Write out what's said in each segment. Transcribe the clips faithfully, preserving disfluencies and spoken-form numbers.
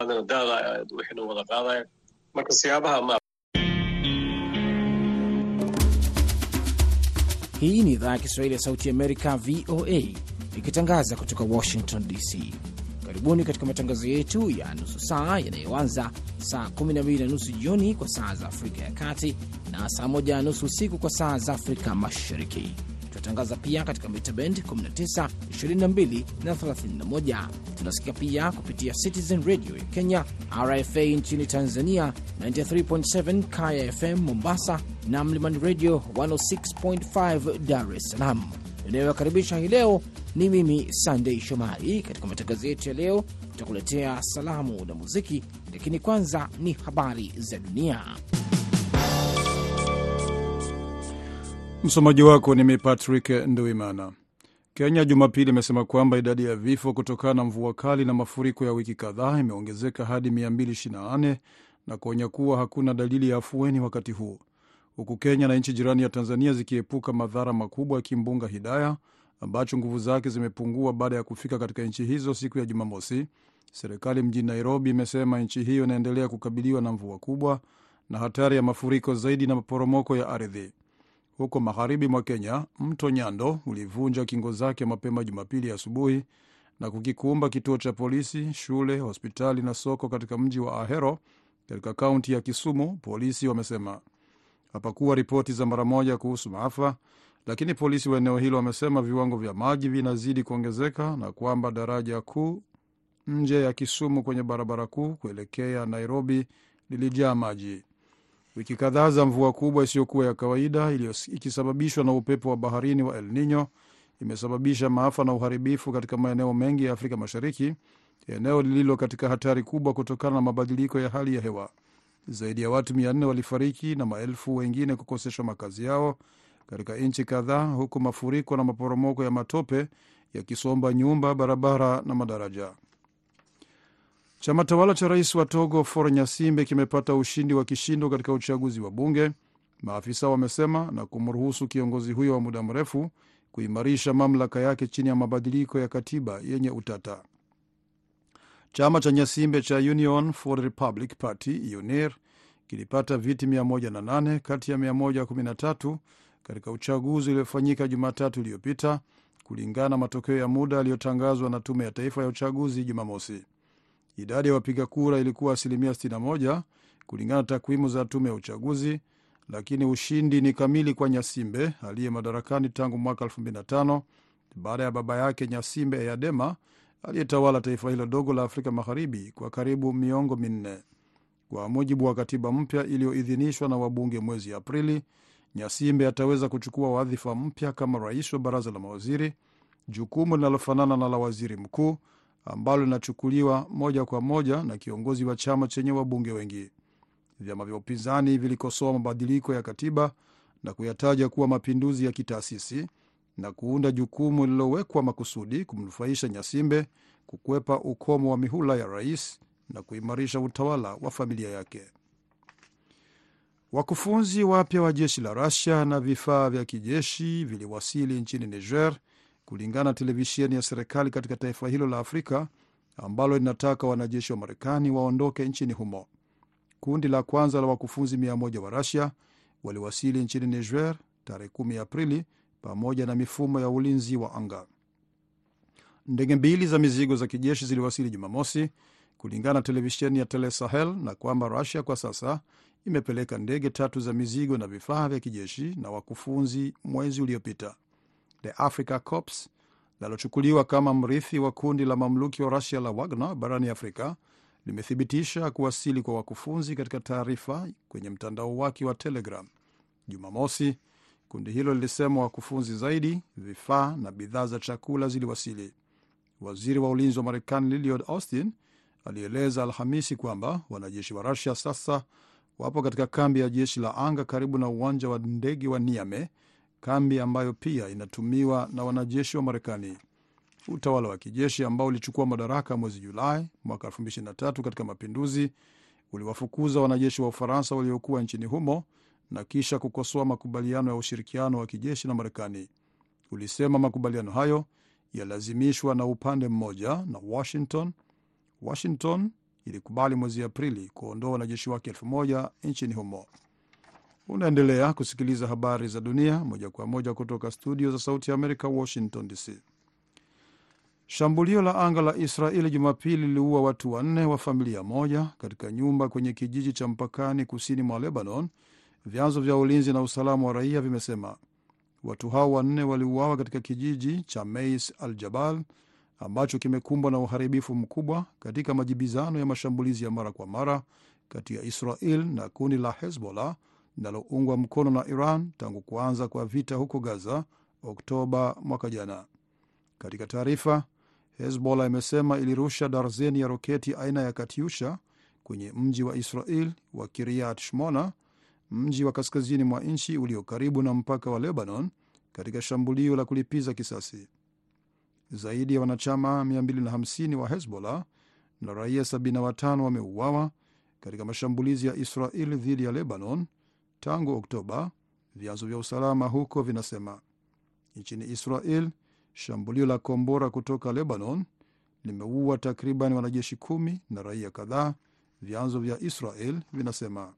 daaqa wixii wada qaadaya marka siyaabaha ma. Hii ni idhaa ya Kiswahili ya Sauti ya Amerika, V O A, ikitangaza kutoka Washington D C. Karibuni katika matangazo yetu ya nusu saa yanayoanza saa kumi na mbili na nusu jioni kwa saa za Afrika ya Kati na saa moja na nusu usiku kwa saa za Afrika Mashariki. Tunatangaza pia katika mita band kumi na tisa, ishirini na mbili na thelathini na moja. Tunasikia pia kupitia Citizen Radio ya Kenya, R F A nchini Tanzania, tisini na tatu nukta saba Kaya F M Mombasa na Mlimani Radio mia sita nukta tano Dar es Salaam. Ninayowakaribisha hii leo ni mimi Sunday Shomari. Katika matangazo yetu ya leo tutakuletea salamu na muziki, lakini kwanza ni habari za dunia. Msomaji wako ni mimi Patrick Nduimana. Kenya Jumapili imesema kwamba idadi ya vifo kutokana na mvua kali na mafuriko ya wiki kadhaa imeongezeka hadi mia mbili ishirini na nane na kuonya kuwa hakuna dalili ya afueni wakati huu. Huku Kenya na nchi jirani ya Tanzania zikiepuka madhara makubwa ya kimbunga Hidaya ambacho nguvu zake zimepungua baada ya kufika katika nchi hizo siku ya Jumamosi, serikali mjini Nairobi imesema nchi hiyo inaendelea kukabiliwa na mvua kubwa na hatari ya mafuriko zaidi na maporomoko ya ardhi. Huko magharibi mwa Kenya, mto Nyando ulivunja kingo zake mapema Jumapili asubuhi na kukikumba kituo cha polisi, shule, hospitali na soko katika mji wa Ahero katika kaunti ya Kisumu, polisi wamesema. Hapakuwa ripoti za mara moja kuhusu maafa, lakini polisi wa eneo hilo wamesema viwango vya maji vinazidi kuongezeka na kwamba daraja kuu nje ya Kisumu kwenye barabara kuu kuelekea Nairobi lilijaa maji. Wiki kadhaa za mvua kubwa isiyokuwa ya kawaida ikisababishwa na upepo wa baharini wa El Nino imesababisha maafa na uharibifu katika maeneo mengi ya Afrika Mashariki, eneo lililo katika hatari kubwa kutokana na mabadiliko ya hali ya hewa. Zaidi ya watu mia nne walifariki na maelfu wengine kukoseshwa makazi yao katika nchi kadhaa, huku mafuriko na maporomoko ya matope yakisomba nyumba, barabara na madaraja. Chama tawala cha rais wa Togo Faure Nyasimbe kimepata ushindi wa kishindo katika uchaguzi wa bunge, maafisa wamesema, na kumruhusu kiongozi huyo wa muda mrefu kuimarisha mamlaka yake chini ya mabadiliko ya katiba yenye utata. Chama cha Nyasimbe cha Union for the Republic Party, U N I R, kilipata viti mia moja na nane kati ya mia moja kumi na tatu katika uchaguzi uliofanyika Jumatatu iliyopita, kulingana na matokeo ya muda yaliyotangazwa na Tume ya Taifa ya Uchaguzi Jumamosi. Idadi ya wapiga kura ilikuwa asilimia sitini na moja kulingana na takwimu za Tume ya Uchaguzi, lakini ushindi ni kamili kwa Nyasimbe aliye madarakani tangu mwaka elfu mbili na tano baada ya baba yake Nyasimbe Eyadema aliyetawala taifa hilo dogo la Afrika Magharibi kwa karibu miongo minne. Kwa mujibu wa katiba mpya iliyoidhinishwa na wabunge mwezi Aprili, Nyasimbe ataweza kuchukua wadhifa mpya kama rais wa baraza la mawaziri, jukumu linalofanana na la waziri mkuu ambalo linachukuliwa moja kwa moja na kiongozi wa chama chenye wabunge wengi. Vyama vya upinzani vilikosoa mabadiliko ya katiba na kuyataja kuwa mapinduzi ya kitaasisi na kuunda jukumu lililowekwa makusudi kumnufaisha Nyasimbe, kukwepa ukomo wa mihula ya rais na kuimarisha utawala wa familia yake. Wakufunzi wapya wa jeshi la Russia na vifaa vya kijeshi viliwasili nchini Niger, kulingana na televisheni ya serikali katika taifa hilo la Afrika ambalo linataka wanajeshi wa Marekani waondoke nchini humo. Kundi la kwanza la wakufunzi mia moja wa Russia waliwasili nchini Niger tarehe kumi Aprili pamoja na mifumo ya ulinzi wa anga. Ndege mbili za mizigo za kijeshi ziliwasili Jumamosi, kulingana na televisheni ya Tele Sahel, na kwamba Russia kwa sasa imepeleka ndege tatu za mizigo na vifaa vya kijeshi na wakufunzi mwezi uliopita. The Africa Corps, linalochukuliwa kama mrithi wa kundi la mamluki wa Russia la Wagner barani Afrika, limethibitisha kuwasili kwa wakufunzi katika taarifa kwenye mtandao wake wa Telegram. Jumamosi, kundi hilo lilisema wakufunzi zaidi, vifaa na bidhaa za chakula ziliwasili. Waziri wa ulinzi wa Marekani Lloyd Austin alieleza Alhamisi kwamba wanajeshi wa Russia sasa wapo katika kambi ya jeshi la anga karibu na uwanja wa ndege wa Niamey, kambi ambayo pia inatumiwa na wanajeshi wa Marekani. Utawala wa kijeshi ambao ulichukua madaraka mwezi Julai mwaka elfu mbili ishirini na tatu katika mapinduzi uliwafukuza wanajeshi wa Ufaransa waliokuwa nchini humo na kisha kukosoa makubaliano ya ushirikiano wa kijeshi na Marekani. Ulisema makubaliano hayo yalazimishwa na upande mmoja na Washington. Washington ilikubali mwezi Aprili kuondoa wanajeshi wake elfu moja nchini humo. Unaendelea kusikiliza habari za dunia moja kwa moja kutoka studio za Sauti ya Amerika, Washington D C. Shambulio la anga la Israeli Jumapili liliua watu wanne wa familia moja katika nyumba kwenye kijiji cha mpakani kusini mwa Lebanon, vyanzo vya ulinzi na usalama wa raia vimesema. Watu hao wanne waliuawa katika kijiji cha Meis al-Jabal ambacho kimekumbwa na uharibifu mkubwa katika majibizano ya mashambulizi ya mara kwa mara kati ya Israel na kundi la Hezbollah linaloungwa mkono na Iran tangu kuanza kwa vita huko Gaza Oktoba mwaka jana. Katika taarifa, Hezbollah imesema ilirusha darzeni ya roketi aina ya Katyusha kwenye mji wa Israel wa Kiryat Shmona, mji wa kaskazini mwa nchi ulio karibu na mpaka wa Lebanon, katika shambulio la kulipiza kisasi. Zaidi ya wanachama mia mbili hamsini wa Hezbollah na raia sabini na watano wameuawa katika mashambulizi ya Israel dhidi ya Lebanon tangu Oktoba, vyanzo vya usalama huko vinasema. Nchini Israel, shambulio la kombora kutoka Lebanon limeua takriban wanajeshi kumi na raia kadhaa, vyanzo vya Israel vinasema.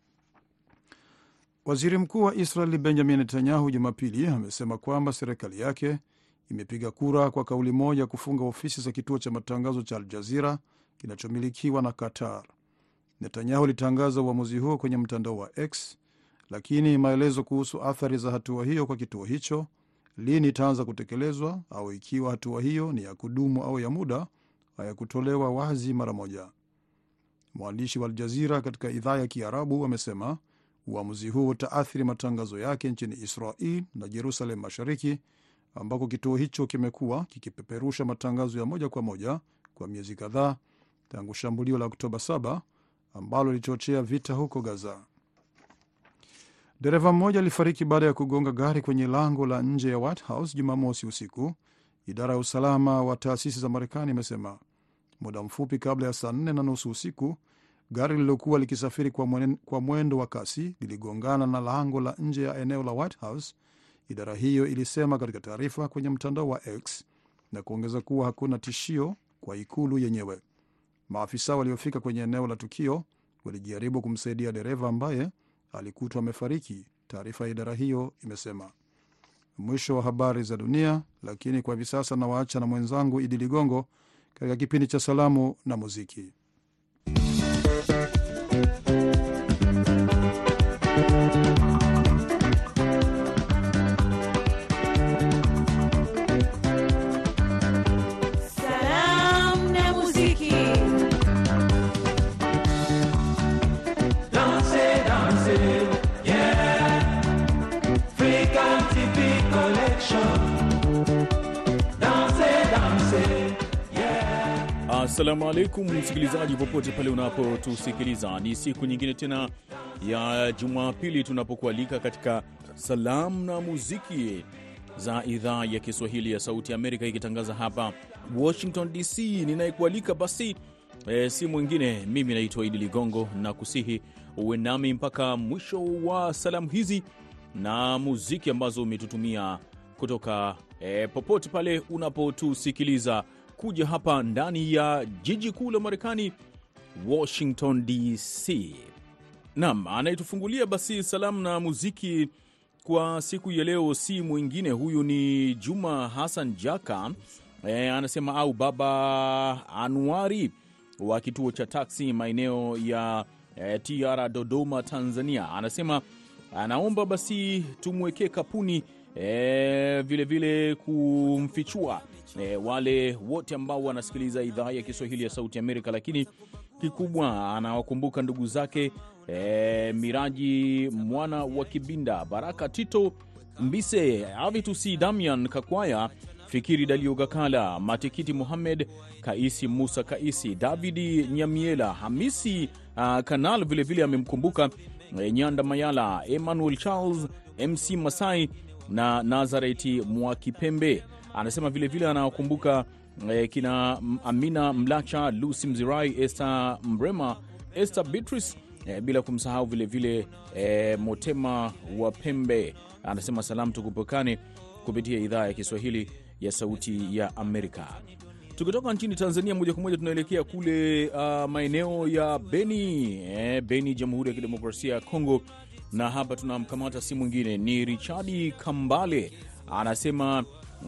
Waziri Mkuu wa Israel Benjamin Netanyahu Jumapili amesema kwamba serikali yake imepiga kura kwa kauli moja kufunga ofisi za kituo cha matangazo cha Al Jazeera kinachomilikiwa na Qatar. Netanyahu alitangaza uamuzi huo kwenye mtandao wa X, lakini maelezo kuhusu athari za hatua hiyo kwa kituo hicho, lini itaanza kutekelezwa au ikiwa hatua hiyo ni ya kudumu au ya muda, hayakutolewa wazi mara moja. Mwandishi wa Al Jazeera katika idhaa ya Kiarabu amesema uamuzi huo utaathiri matangazo yake nchini Israel na Jerusalem Mashariki, ambako kituo hicho kimekuwa kikipeperusha matangazo ya moja kwa moja kwa miezi kadhaa tangu shambulio la Oktoba saba ambalo lilichochea vita huko Gaza. Dereva mmoja alifariki baada ya kugonga gari kwenye lango la nje ya White House Jumamosi usiku, idara ya usalama wa taasisi za Marekani imesema. Muda mfupi kabla ya saa nne na nusu usiku, gari lililokuwa likisafiri kwa mwendo wa kasi liligongana na lango la nje ya eneo la White House, idara hiyo ilisema katika taarifa kwenye mtandao wa X, na kuongeza kuwa hakuna tishio kwa ikulu yenyewe. Maafisa waliofika kwenye eneo la tukio walijaribu kumsaidia dereva ambaye alikutwa amefariki, taarifa ya idara hiyo imesema. Mwisho wa habari za dunia, lakini kwa hivi sasa na waacha na mwenzangu Idi Ligongo katika kipindi cha salamu na muziki. Assalamu alaikum msikilizaji popote pale unapotusikiliza. Ni siku nyingine tena ya Jumapili tunapokualika katika salamu na muziki za idhaa ya Kiswahili ya Sauti Amerika, ikitangaza hapa Washington D C. Ninayekualika basi e, si mwingine, mimi naitwa Idi Ligongo, na kusihi uwe nami mpaka mwisho wa salamu hizi na muziki ambazo umetutumia kutoka e, popote pale unapotusikiliza kuja hapa ndani ya jiji kuu la Marekani, Washington D C. Naam, anayetufungulia basi salamu na muziki kwa siku ya leo si mwingine, huyu ni Juma Hassan Jaka. E, anasema au Baba Anuari wa kituo cha taksi maeneo ya e, T R Dodoma, Tanzania. Anasema anaomba basi tumwekee kapuni e, vile vile kumfichua E, wale wote ambao wanasikiliza idhaa ya Kiswahili ya Sauti Amerika, lakini kikubwa anawakumbuka ndugu zake e, Miraji mwana wa Kibinda, Baraka Tito Mbise, Avitusi Damian Kakwaya, Fikiri Dalio Gakala, Matikiti Muhammad, Kaisi Musa Kaisi, Davidi Nyamiela, Hamisi uh, Kanal vile vile amemkumbuka e, Nyanda Mayala, Emmanuel Charles, M C Masai na Nazareti Mwakipembe. Anasema vile vile anawakumbuka eh, kina Amina Mlacha, Lucy Mzirai, Esther Mrema, Esther Beatrice, eh, bila kumsahau vile vile eh, Motema wa Pembe. Anasema salamu tukupokane kupitia idhaa ya Kiswahili ya Sauti ya Amerika. Tukitoka nchini Tanzania moja kwa moja tunaelekea kule uh, maeneo ya Beni, eh, Beni, Jamhuri ya Kidemokrasia ya Kongo, na hapa tunamkamata si mwingine ni Richard Kambale. Anasema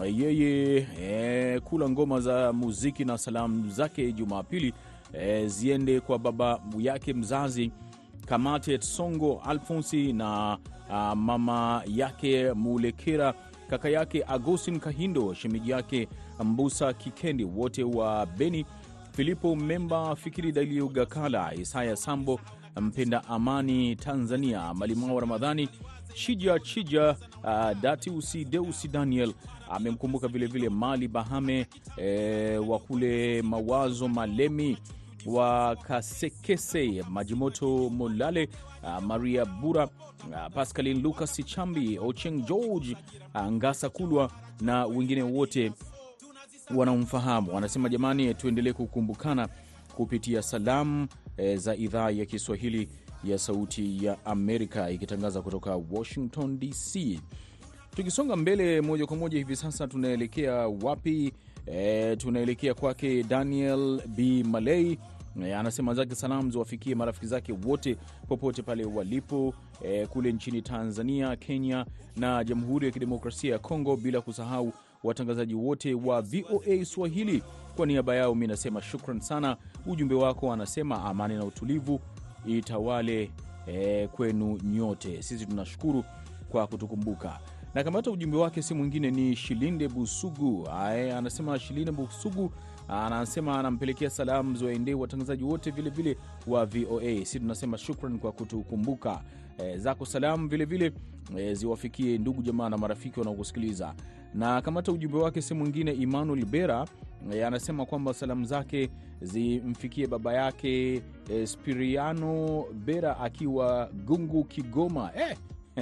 yeye eh, kula ngoma za muziki na salamu zake Jumapili eh, ziende kwa baba yake mzazi Kamate Tsongo Alfonsi na uh, mama yake Mulekera, kaka yake Agustin Kahindo, shemeji yake Mbusa Kikendi, wote wa Beni, Filipo Memba, Fikiri Dalio Gakala, Isaya Sambo, Mpenda Amani Tanzania, Malimao Ramadhani, Chija Chija, uh, Datiusi Deusi Daniel amemkumbuka vilevile Mali Bahame, e, wa kule Mawazo Malemi wa Kasekese, Majimoto Molale, uh, Maria Bura, uh, Pascaline Lucas Chambi, Ocheng George, uh, Ngasa Kulwa na wengine wote wanaomfahamu. Wanasema jamani, tuendelee kukumbukana kupitia salamu e, za idhaa ya Kiswahili ya Sauti ya Amerika ikitangaza kutoka Washington D C. Tukisonga mbele moja kwa moja hivi sasa tunaelekea wapi? E, tunaelekea kwake Daniel B. Malay. E, anasema zake salamu ziwafikie marafiki zake wote popote pale walipo, e, kule nchini Tanzania, Kenya na Jamhuri ya Kidemokrasia ya Kongo, bila kusahau watangazaji wote wa V O A Swahili. Kwa niaba yao mimi nasema shukran sana. Ujumbe wako anasema amani na utulivu itawale e, kwenu nyote. Sisi tunashukuru kwa kutukumbuka. Na kamata ujumbe wake si mwingine ni Shilinde Busugu. Ae, anasema Shilinde Busugu anasema anampelekea salamu ziwaendee watangazaji wote vile vile wa V O A. Sisi tunasema shukran kwa kutukumbuka. E, zako salamu vile vile e, ziwafikie ndugu jamaa na marafiki wanaokusikiliza. Na kamata ujumbe wake si mwingine Emmanuel Bera. E, anasema kwamba salamu zake zimfikie baba yake e, Spiriano Bera akiwa Gungu Kigoma. Eh,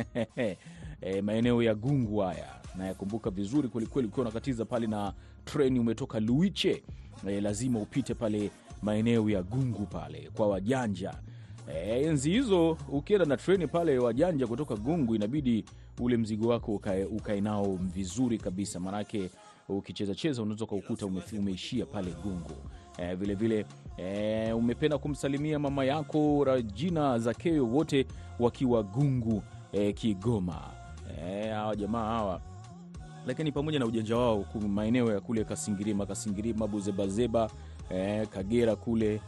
e, maeneo ya Gungu haya na yakumbuka vizuri kweli kweli. Ukiwa unakatiza pale na treni umetoka Luiche, e, lazima upite pale maeneo ya Gungu pale kwa wajanja. E, enzi hizo ukienda na treni pale wajanja kutoka Gungu inabidi ule mzigo wako ukae, ukae nao vizuri kabisa, manake ukicheza cheza unaweza kukuta umeishia pale Gungu. E, vile vile e, umependa kumsalimia mama yako Rajina Zakeo, wote wakiwa Gungu e, Kigoma. Eh, hawa jamaa hawa, lakini pamoja na ujanja wao maeneo ya kule Kasingirima, Kasingirima, Buzebazeba, eh, Kagera kule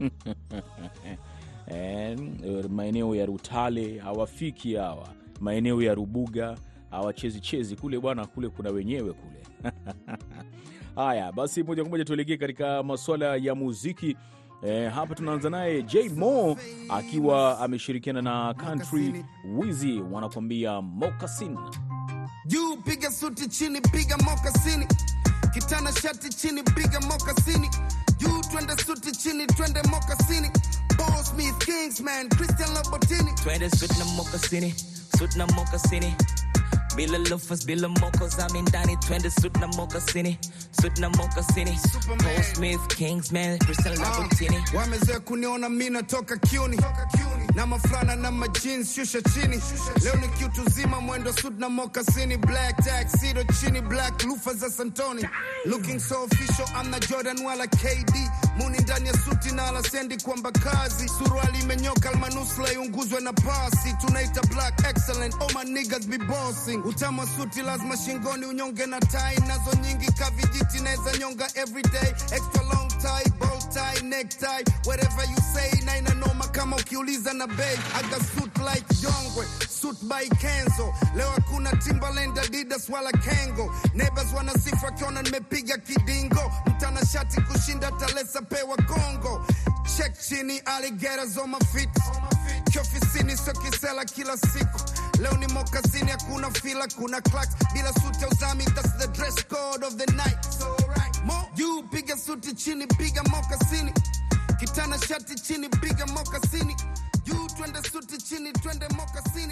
eh, maeneo ya Rutale hawafiki hawa, maeneo ya Rubuga hawachezi chezi kule bwana, kule kuna wenyewe kule. Haya basi, moja kwa moja tuelekee katika masuala ya muziki. Eh, hapa tunaanza naye J Mo akiwa ameshirikiana na Country Wizzy, wanakuambia Moccasin. Juu piga suti chini piga moccasin, kitana shati chini piga moccasin. Juu twende suti chini twende moccasin. Paul Smith Kingsman Christian Louboutin, twende suti na moccasin, suti na moccasin. Bila loafers, bila mocos, I'm in Danny, twende suit na moccasin, suit na moccasin. Paul Smith, Kingsman, Christian Louboutin. Uh, wameze kuniona mimi natoka kiuni, na maflana na majins shusha chini. Leo ni kitu zima mwendo suit na moccasin, black tuxedo chini, black loafers za Santoni. Looking so official, I'm not Jordan wala K D. Muni ndani ya suti na alasendi kwamba kazi. Suruali imenyoka almanusla iunguzwe na pasi. Tunaita black excellent, all my niggas be bossing. Utama suti lazima shingoni unyonge na tie. Nazo nyingi kavijiti naeza nyonga everyday. Extra long tie, bow tie, necktie, whatever you say. Na ina noma kama ukiuliza na bay. I got suit like Yongwe, suit by Kenzo. Leo hakuna Timberland, Adidas wala Kango. Neighbors wanasifa kiona nimepiga kidingo. Mtana shati kushinda talesa pewa Kongo. Check chini alligators on my feet. Kiofisini sio kisela kila siku. Leo ni moccasin, hakuna fila, kuna clacks. Bila suti ya uzami, that's the dress code of the night. So right, mo you piga suti chini piga moccasin, kitana shati chini piga moccasin. You twende suti chini twende moccasin.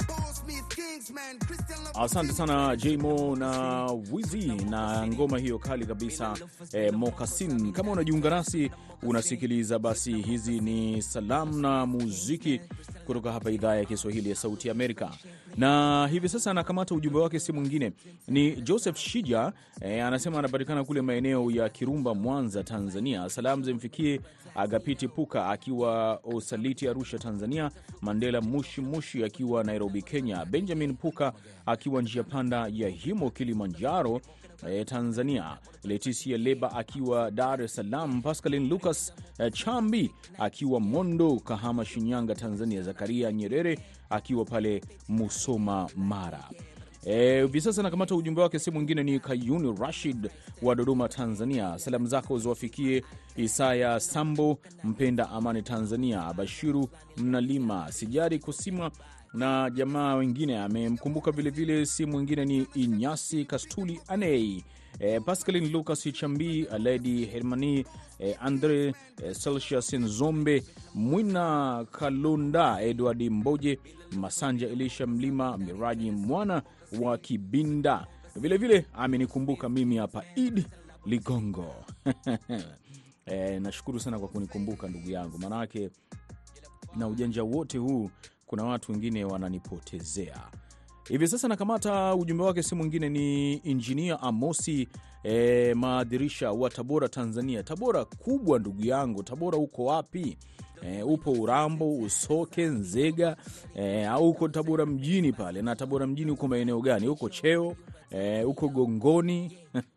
Asante sana J Mo na Wizzy na ngoma hiyo kali kabisa, eh, Moccasin. Kama unajiunga nasi unasikiliza, basi hizi ni salamu na muziki kutoka hapa idhaa ya Kiswahili ya Sauti ya Amerika. Na hivi sasa anakamata ujumbe wake, si mwingine ni Joseph Shija. E, anasema anapatikana kule maeneo ya Kirumba, Mwanza, Tanzania. Salamu zimfikie Agapiti Puka akiwa Osaliti, Arusha, Tanzania, Mandela Mushi Mushi akiwa Nairobi, Kenya, Benjamin Puka akiwa njia panda ya Himo, Kilimanjaro, E, Tanzania, Leticia Leba akiwa Dar es Salaam, Pascaline Lucas e, Chambi akiwa Mondo, Kahama, Shinyanga, Tanzania, Zakaria Nyerere akiwa pale Musoma, Mara. Hivi e, sasa nakamata ujumbe wake, si mwingine ni Kayuni Rashid wa Dodoma, Tanzania. Salamu zako ziwafikie Isaya Sambo, Mpenda Amani, Tanzania, Bashiru Mnalima, Sijari Kusima na jamaa wengine. Amemkumbuka vilevile, si mwingine ni Inyasi Kastuli Anei, e, Pascaline Lucas Chambi, Aledi Hermani, e, Andre e, Celsius Nzombe, Mwina Kalunda, Edward Mboje, Masanja Elisha Mlima, Miraji Mwana wa Kibinda. Vilevile amenikumbuka mimi hapa, Id Ligongo. E, nashukuru sana kwa kunikumbuka ndugu yangu, manake na ujanja wote huu kuna watu wengine wananipotezea. Hivi sasa nakamata ujumbe wake, si mwingine ni Engineer Amosi e, Maadirisha wa Tabora, Tanzania. Tabora kubwa ndugu yangu, Tabora uko wapi? E, upo Urambo, Usoke, Nzega e, au uko Tabora mjini pale? Na Tabora mjini uko maeneo gani? Uko Cheo, e, uko Gongoni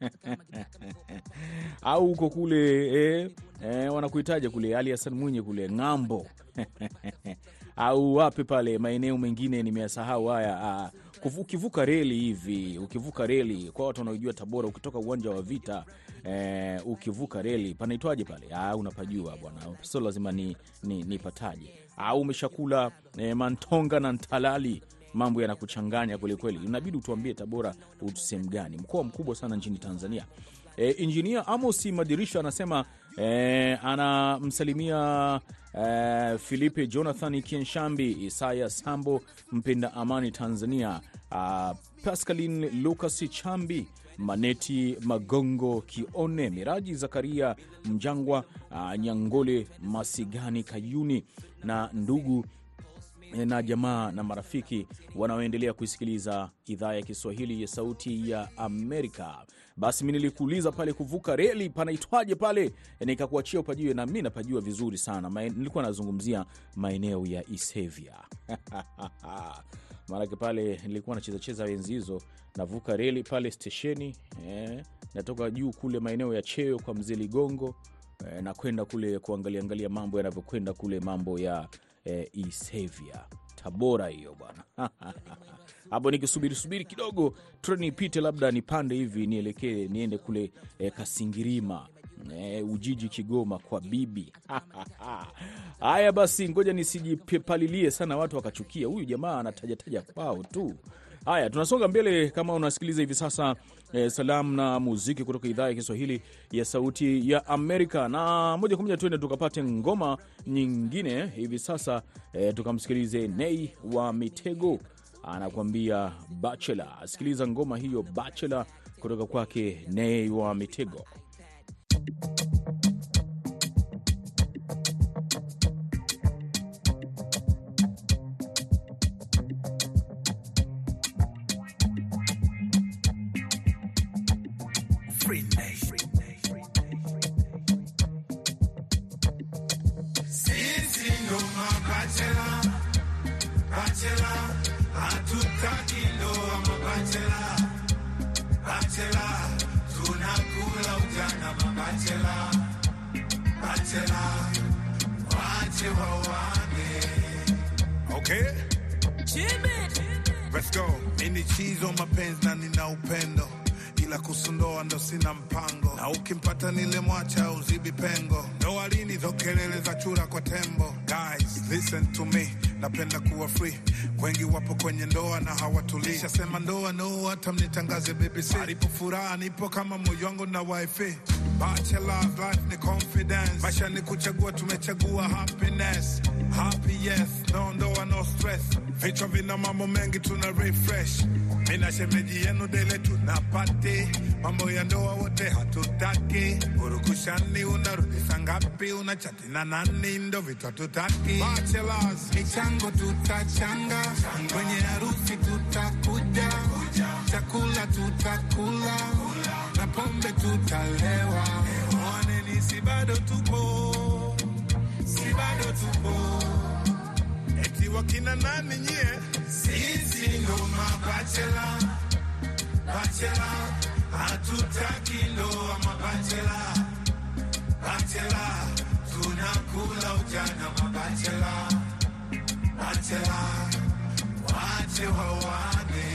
au uko kule e, e, wanakuitaja kule Ali Hassan Mwinyi kule Ngambo au wapi pale maeneo mengine nimeyasahau haya. Uh, ukivuka reli hivi, ukivuka reli kwa watu wanaojua Tabora, ukitoka uwanja wa Vita eh, ukivuka reli panaitwaje pale? Ah, unapajua bwana, sio lazima ni ni nipataje. Au umeshakula eh, Mantonga na Ntalali, mambo yanakuchanganya kweli kweli. Inabidi utuambie Tabora utuseme gani, mkoa mkubwa sana nchini Tanzania. E, Engineer Amos Madirisha anasema e, anamsalimia e, Filipe Jonathan Kienshambi, Isaya Sambo, Mpenda Amani, Tanzania, a, Pascaline Lucas Chambi, Maneti Magongo Kione, Miraji Zakaria Mjangwa, a, Nyangole Masigani Kayuni na ndugu na jamaa na marafiki wanaoendelea kuisikiliza idhaa ya Kiswahili ya Sauti ya Amerika. Basi mimi nilikuuliza pale kuvuka reli panaitwaje pale, nikakuachia upajue, na mimi napajua vizuri sana. Ma, nilikuwa nazungumzia maeneo ya Isevia. Maana pale nilikuwa nacheza cheza enzi hizo, navuka reli pale stesheni, eh, natoka juu kule maeneo ya Cheo kwa Mzee Ligongo, eh, na kwenda kule kuangalia angalia mambo yanavyokwenda kule mambo ya E, Isevia Tabora hiyo bwana. Hapo nikisubiri subiri kidogo treni ipite, labda nipande hivi nielekee niende kule e, Kasingirima, e, Ujiji, Kigoma kwa bibi. Haya basi, ngoja nisijipalilie sana watu wakachukia huyu jamaa anatajataja kwao tu. Haya, tunasonga mbele. Kama unasikiliza hivi sasa e, salamu na muziki kutoka idhaa ya Kiswahili ya Sauti ya Amerika, na moja kwa moja tuende tukapate ngoma nyingine hivi sasa. E, tukamsikilize Nay wa Mitego anakuambia Bachelor. Sikiliza ngoma hiyo Bachelor kutoka kwake Nay wa Mitego. Sisi ndo mabachela, bachela, hatutaki ndoa mabachela, bachela, tunakula ujana mabachela, bachela, wache wawane. Okay? Let's go. Mini chizo mapenzi na nina upendo, ila kusundoa ndo sina mpango, na ukimpata nile mwacha uzibi pengo. Ndoa lini zo kelele za chura kwa tembo. Guys, listen to me, napenda kuwa free. Wengi wapo kwenye ndoa na hawatulii. Sema ndoa no, hata mnitangaze B B C. Alipo furaha nipo kama moyo wangu na wifi. Bachelor's life ni confidence. Maisha ni kuchagua, tumechagua happiness. Happy yes, no ndoa no stress. Vichwa vina mambo mengi tuna refresh. Mina shemeji yenu dele tunapati. Mambo ya ndoa wote hatutaki. Urukushani unarudi sangapi, unachati na nani, ndo vitu hatutaki. Bachelors, michango tutachanga. Kwenye harusi tutakuja. Chakula tutakula. Na pombe tutalewa. Mwaneni si bado tupo. Si bado tupo. Eti wakina nani nye? Sisi ndo mabachela. Bachela. Hatutaki ndoa mabachela. Bachela. Tunakula ujana mabachela. Bachela. Wache wawane.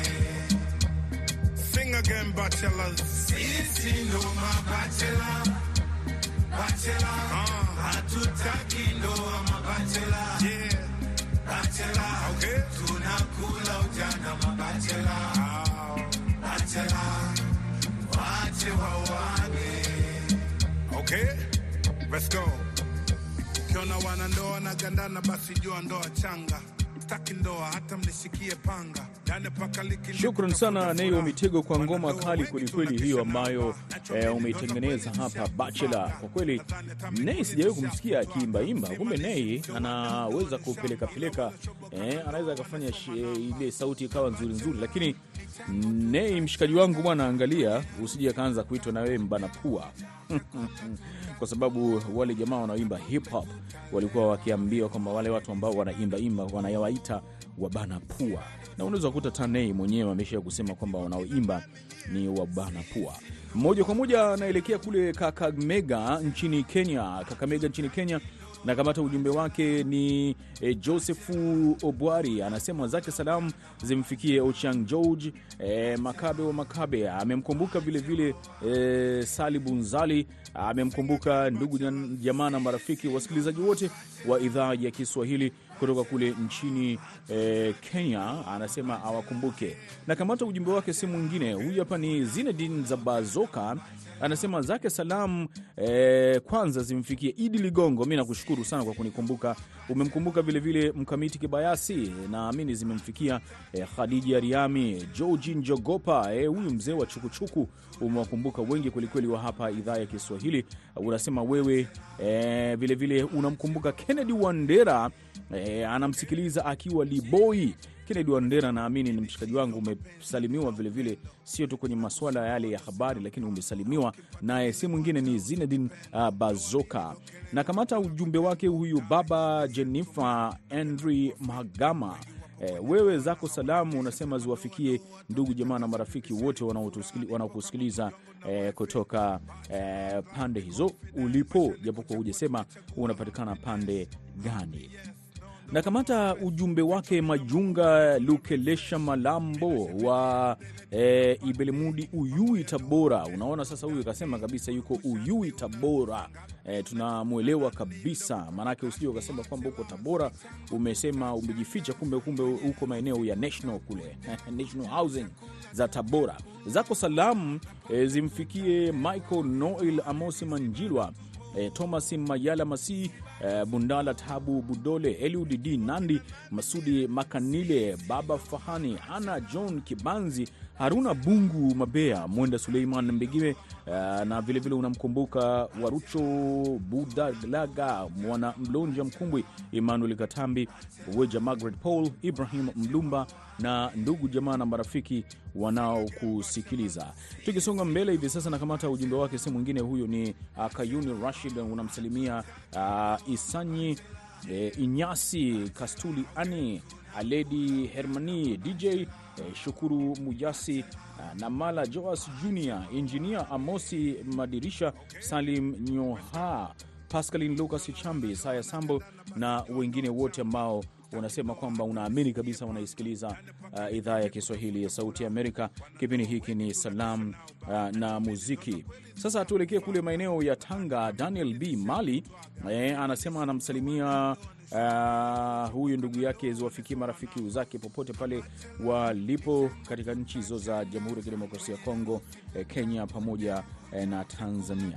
Sing again, bachelors. Sisi ndo mabachela. Bachela. Hatutaki ndoa mabachela. Yeah. Bachela. Okay. Tunakula ujana mabachela. Bachela. Wache wawane. Okay. Let's go. Kiona wana ndoa na gandana basi jua ndoa changa. Taki ndoa hata mnishikie panga. Shukran sana Neo Mitego kwa ngoma kali kwelikweli hiyo ambayo eh, umeitengeneza hapa Bachelor. Kwa kweli Nei sijawahi kumsikia akiimbaimba, kumbe Nei anaweza kupeleka peleka eh, anaweza akafanya eh, ile sauti ikawa nzuri nzuri. Lakini Nei mshikaji wangu bwana, angalia usije kaanza kuitwa na wewe mbana pua kwa sababu wale jamaa wanaoimba hip hop walikuwa wakiambiwa kwamba wale watu ambao wanaimba imba wanayawaita wabana pua, na unaweza kukuta Tanei mwenyewe amesha kusema kwamba wanaoimba ni wabana pua. Moja kwa moja naelekea kule Kakamega nchini Kenya. Kakamega nchini Kenya, na kamata ujumbe wake ni e, Josephu Obwari, anasema zake salamu zimfikie Ochiang George e, Makabe wa Makabe, amemkumbuka vile vile e, Salibu Nzali, amemkumbuka ndugu jamaa na marafiki wasikilizaji wote wa idhaa ya Kiswahili kutoka kule nchini e, Kenya, anasema awakumbuke. Na kamata ujumbe wake si mwingine, huyu hapa ni Zinedine Zabazoka, anasema zake salamu e, kwanza zimfikie Idi Ligongo, mimi nakushukuru sana kwa kunikumbuka. Umemkumbuka vile vile Mkamiti Kibayasi, naamini zimemfikia e, Khadija Riami, George Njogopa, e, huyu mzee wa chukuchuku, umewakumbuka wengi kwelikweli wa hapa idhaa ya Kiswahili. Unasema wewe e, vile vile unamkumbuka Kennedy Wandera, e, anamsikiliza akiwa Liboi. Kennedy Wandera naamini ni mshikaji wangu, umesalimiwa vile vile sio tu kwenye masuala yale ya habari, lakini umesalimiwa naye si mwingine ni Zinedine uh, Bazoka. Na kamata ujumbe wake huyu baba Jennifer Andrew Magama, e, wewe zako salamu unasema ziwafikie ndugu jamaa na marafiki wote wanaokusikiliza e, kutoka e, pande hizo ulipo, japokuwa hujasema unapatikana pande gani. Na kamata ujumbe wake Majunga Lukelesha Malambo wa e, Ibelemudi Uyui Tabora. Unaona sasa huyu kasema kabisa yuko Uyui Tabora. E, tunamuelewa kabisa, manake usije ukasema kwamba uko Tabora umesema umejificha, kumbe kumbe uko maeneo ya National kule National Housing za Tabora. Zako salamu e, zimfikie Michael Noel Amosi Manjilwa, E, Thomas Mayala Masi, e, Bundala Tabu Budole, Eliud D Nandi, Masudi Makanile, Baba Fahani, Ana John Kibanzi, Haruna Bungu Mabea, Mwenda Suleiman Mbegime, e, na vile vile unamkumbuka Warucho Budalaga, Mwana Mlonja Mkumbwi, Emmanuel Katambi, Weja Margaret Paul, Ibrahim Mlumba na ndugu jamaa na marafiki wanaokusikiliza. Tukisonga mbele hivi sasa, na kamata ujumbe wake si mwingine, huyo ni uh, Kayuni Rashid, unamsalimia uh, Isanyi uh, Inyasi Kastuli Ani Aledi Hermani D J uh, Shukuru Mujasi uh, na Mala Joas Junior, Engineer Amosi Madirisha, Salim Nyoha, Pascaline Lucas Chambi, Saya Sambo na wengine wote ambao unasema kwamba unaamini kabisa unaisikiliza uh, idhaa ya Kiswahili ya Sauti ya Amerika. Kipindi hiki ni Salam uh, na Muziki. Sasa tuelekee kule maeneo ya Tanga. Daniel B Mali eh, anasema anamsalimia Uh, huyu ndugu yake ziwafikie marafiki zake popote pale walipo katika nchi hizo za Jamhuri ya Kidemokrasia ya Kongo, eh, Kenya pamoja eh, na Tanzania.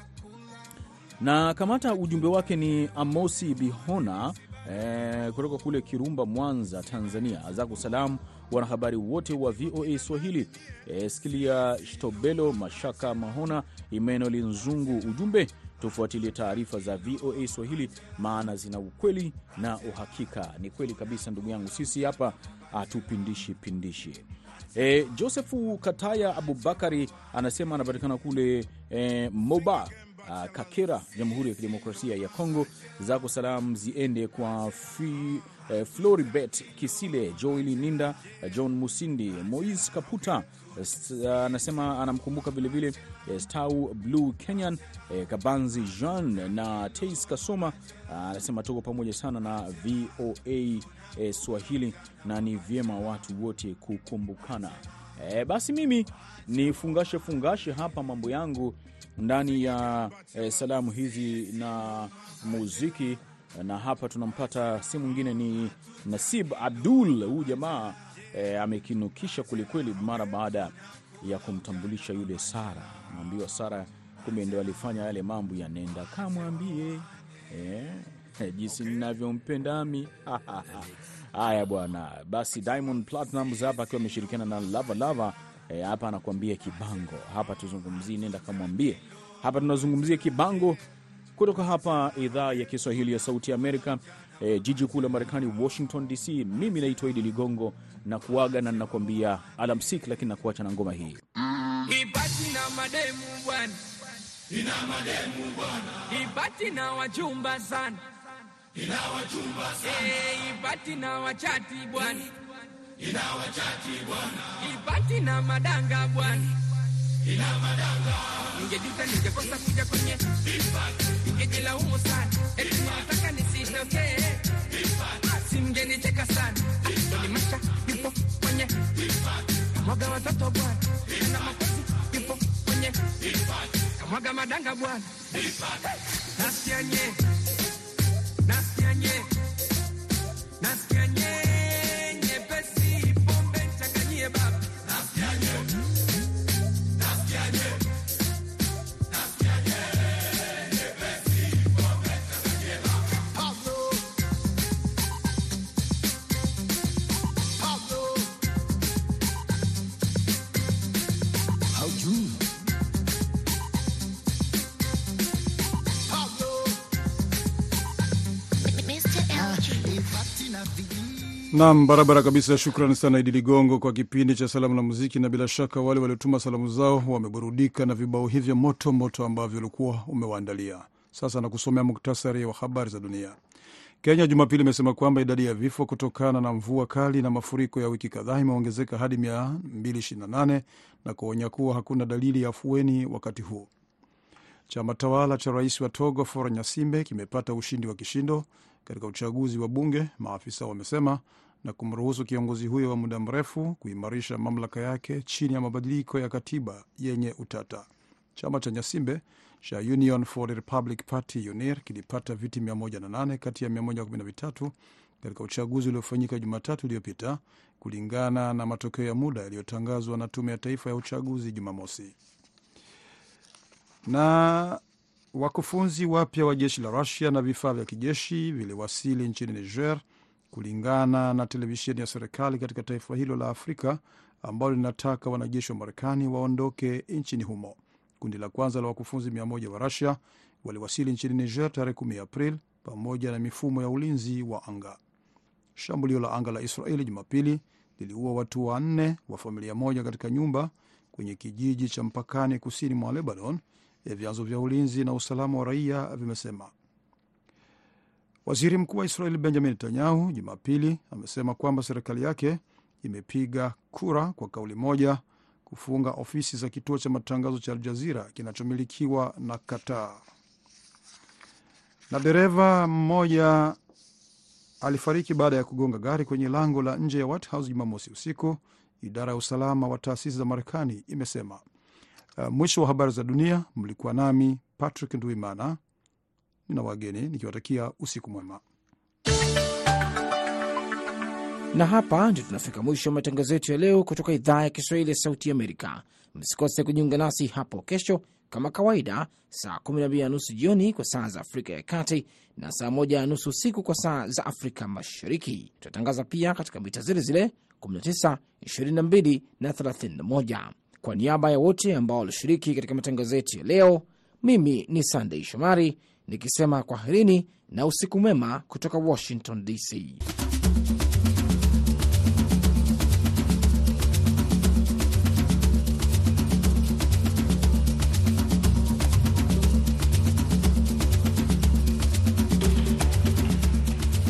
Na kamata ujumbe wake ni Amosi Bihona eh, kutoka kule Kirumba, Mwanza, Tanzania. Zako salamu wanahabari wote wa V O A Swahili, eh, Skilia Shtobelo, Mashaka Mahona, Emmanuel Nzungu. Ujumbe: tufuatilie taarifa za V O A Swahili maana zina ukweli na uhakika. Ni kweli kabisa ndugu yangu, sisi hapa atupindishi pindishi. E, Josefu Kataya Abubakari anasema anapatikana kule e, Moba a, Kakera, Jamhuri ya Kidemokrasia ya Kongo. Zako salamu ziende kwa Free, e, Floribet Kisile, Joeli Ninda, John Musindi, Moise Kaputa. Anasema anamkumbuka vile vile Stau Blue Kenyan, e, Kabanzi Jean na Teis Kasoma. Anasema tuko pamoja sana na V O A e, Swahili na ni vyema watu wote kukumbukana. E, basi mimi ni fungashe fungashe hapa mambo yangu ndani ya e, salamu hizi na muziki, na hapa tunampata si mwingine ni Nasib Abdul. Huyu jamaa e, amekinukisha kulikweli mara baada ya kumtambulisha yule Sara. Naambiwa Sara kumbe ndio alifanya yale mambo ya nenda kamwambie eh jinsi ninavyompenda mimi. Haya bwana, basi Diamond Platnumz hapa akiwa ameshirikiana na Lava Lava e, hapa anakuambia kibango. Hapa tuzungumzie nenda kamwambie. Hapa tunazungumzia kibango kutoka hapa idhaa ya Kiswahili ya Sauti ya Amerika, e, jiji kuu la Marekani, Washington D C. Mimi naitwa Idi Ligongo na kuaga na ninakwambia alamsiki, lakini nakuacha na ngoma hii. Ibati na mademu bwana, ina mademu bwana. Ibati na wachumba sana, ina wachumba sana. Eh, ibati na wachati bwana, ina wachati bwana. Ibati na madanga bwana, ina madanga. Ningejuta ningekosa kuja kwenye ibati, ningejilaumu sana. Eti nataka nisitokee ibati, simngenicheka sana. Ni masha ipo kwenye ibati, mwaga watoto bwana, na makozi ipo kwenye ibati, mwaga madanga bwana ibati. Nasikia nye, nasikia nye, nasikia nye, nyepesi pombe changanyie baba. Nasikia nye, nasikia nye, nasikia nye, nyepesi pombe changanyie baba. Pablo, Pablo, how you? Naam, barabara kabisa. Shukrani sana Idi Ligongo kwa kipindi cha salamu na muziki, na bila shaka wale waliotuma salamu zao wameburudika na vibao hivyo moto moto ambavyo ulikuwa umewaandalia. Sasa na kusomea muktasari wa habari za dunia. Kenya Jumapili imesema kwamba idadi ya vifo kutokana na mvua kali na mafuriko ya wiki kadhaa imeongezeka hadi mia mbili ishirini na nane na kuonya kuwa hakuna dalili ya afueni wakati huu. Chama tawala cha rais wa Togo Faure Nyasimbe kimepata ushindi wa kishindo katika uchaguzi wa bunge, maafisa wamesema, na kumruhusu kiongozi huyo wa muda mrefu kuimarisha mamlaka yake chini ya mabadiliko ya katiba yenye utata. Chama cha Nyasimbe cha Union for the Republic Party U N I R kilipata viti mia moja na nane kati ya mia moja kumi na vitatu katika uchaguzi uliofanyika Jumatatu iliyopita, kulingana na matokeo ya muda yaliyotangazwa na Tume ya Taifa ya Uchaguzi Jumamosi. Na wakufunzi wapya wa jeshi la Russia na vifaa vya kijeshi viliwasili nchini Niger, kulingana na televisheni ya serikali katika taifa hilo la Afrika ambalo linataka wanajeshi wa Marekani waondoke nchini humo. Kundi la kwanza la wakufunzi mia moja wa Russia waliwasili nchini Niger tarehe kumi Aprili pamoja na mifumo ya ulinzi wa anga. Shambulio la anga la Israeli Jumapili liliua watu wanne wa familia moja katika nyumba kwenye kijiji cha mpakani kusini mwa Lebanon, ya vyanzo vya ulinzi na usalama wa raia vimesema. Waziri Mkuu wa Israeli Benjamin Netanyahu Jumapili amesema kwamba serikali yake imepiga kura kwa kauli moja kufunga ofisi za kituo cha matangazo cha Al Jazeera kinachomilikiwa na Qatar. Na dereva mmoja alifariki baada ya kugonga gari kwenye lango la nje ya White House Jumamosi usiku, idara ya usalama wa taasisi za Marekani imesema. Uh, mwisho wa habari za dunia. Mlikuwa nami Patrick Nduimana, nina wageni nikiwatakia usiku mwema. Na hapa ndio tunafika mwisho wa matangazo yetu ya leo kutoka idhaa ya Kiswahili ya Sauti Amerika. Msikose kujiunga nasi hapo kesho kama kawaida saa kumi na mbili na nusu jioni kwa saa za Afrika ya Kati na saa moja na nusu usiku kwa saa za Afrika Mashariki. Tutatangaza pia katika mita zile zile kumi na tisa, ishirini na mbili na thelathini na moja. Kwa niaba ya wote ambao walishiriki katika matangazo yetu ya leo, mimi ni Sunday Shomari nikisema kwaherini na usiku mwema kutoka Washington D C.